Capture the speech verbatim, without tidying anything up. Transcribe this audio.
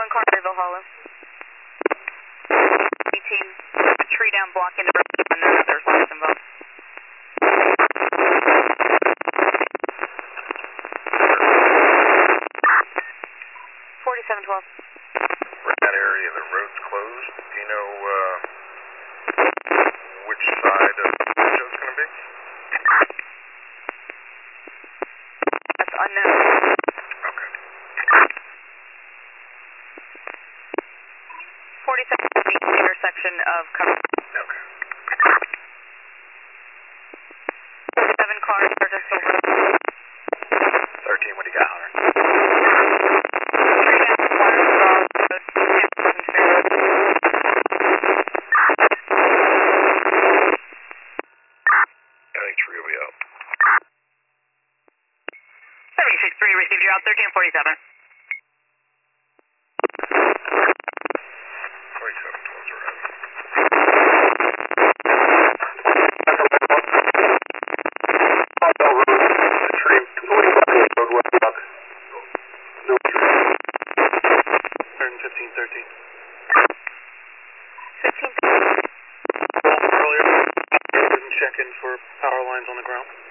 car, Louisville Hollow. eighteen, a tree down blocking the road and then there's lots involved. forty-seven twelve. We're in that area, the road's closed. Do you know uh, which side of the show's going to be? That's unknown. Okay. forty-seven twelve, intersection of cover. Okay. Seven cars are just over. thirteen, what do you got, Hunter? Tree down, water involved, road, I think tree will be out. seventy-six three, received you out, thirteen forty-seven. twenty-seven twelve's around. The tree, road way up. No tree. fifteen thirteen. fifteen Earlier, didn't check in for power lines on the ground.